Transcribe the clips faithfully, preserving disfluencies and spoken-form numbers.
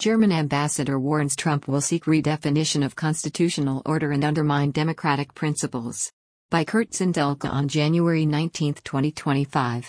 German ambassador warns Trump will seek redefinition of constitutional order and undermine democratic principles. By Kurt Sindelka on January nineteenth, twenty twenty-five.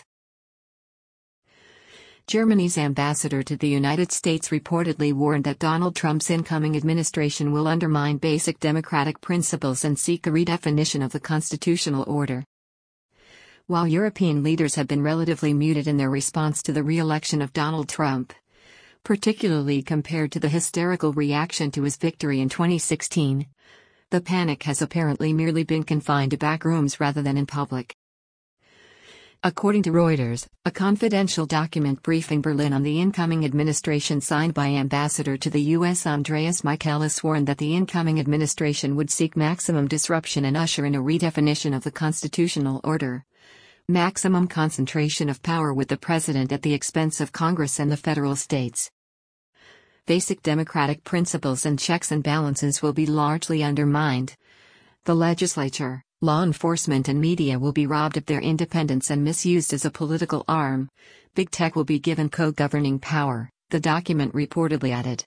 Germany's ambassador to the United States reportedly warned that Donald Trump's incoming administration will undermine basic democratic principles and seek a redefinition of the constitutional order. While European leaders have been relatively muted in their response to the re-election of Donald Trump, particularly compared to the hysterical reaction to his victory in twenty sixteen, the panic has apparently merely been confined to back rooms rather than in public. According to Reuters, a confidential document briefing Berlin on the incoming administration signed by Ambassador to the U S Andreas Michaelis warned that the incoming administration would seek maximum disruption and usher in a redefinition of the constitutional order. Maximum concentration of power with the president at the expense of Congress and the federal states. Basic democratic principles and checks and balances will be largely undermined. The legislature, law enforcement and media will be robbed of their independence and misused as a political arm. Big tech will be given co-governing power, the document reportedly added.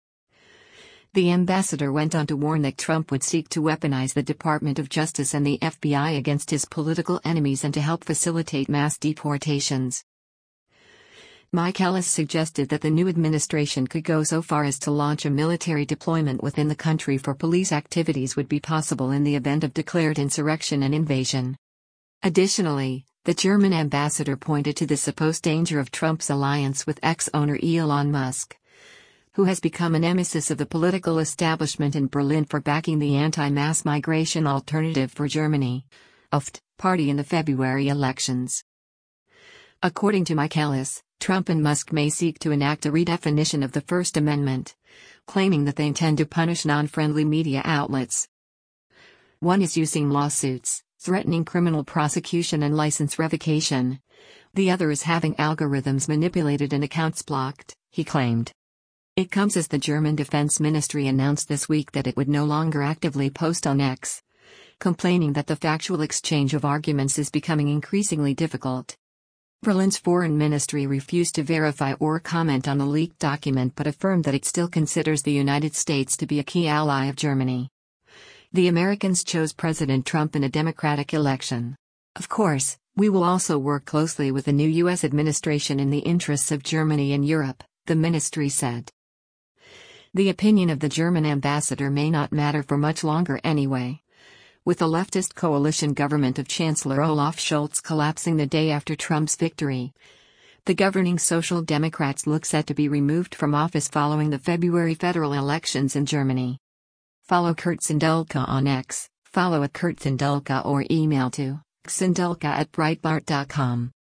The ambassador went on to warn that Trump would seek to weaponize the Department of Justice and the F B I against his political enemies and to help facilitate mass deportations. Michaelis suggested that the new administration could go so far as to launch a military deployment within the country for police activities would be possible in the event of declared insurrection and invasion. Additionally, the German ambassador pointed to the supposed danger of Trump's alliance with ex-owner Elon Musk, who has become a nemesis of the political establishment in Berlin for backing the anti-mass migration Alternative for Germany (A F D) party in the February elections. According to Michaelis, Trump and Musk may seek to enact a redefinition of the First Amendment, claiming that they intend to punish non-friendly media outlets. One is using lawsuits, threatening criminal prosecution and license revocation. The other is having algorithms manipulated and accounts blocked, he claimed. It comes as the German Defense Ministry announced this week that it would no longer actively post on X, complaining that the factual exchange of arguments is becoming increasingly difficult. Berlin's foreign ministry refused to verify or comment on the leaked document but affirmed that it still considers the United States to be a key ally of Germany. The Americans chose President Trump in a democratic election. Of course, we will also work closely with the new U S administration in the interests of Germany and Europe, the ministry said. The opinion of the German ambassador may not matter for much longer anyway. With the leftist coalition government of Chancellor Olaf Scholz collapsing the day after Trump's victory, the governing Social Democrats look set to be removed from office following the February federal elections in Germany. Follow Kurt Sindelka on X, follow at Kurt Sindelka or email to sindelka at breitbart dot com.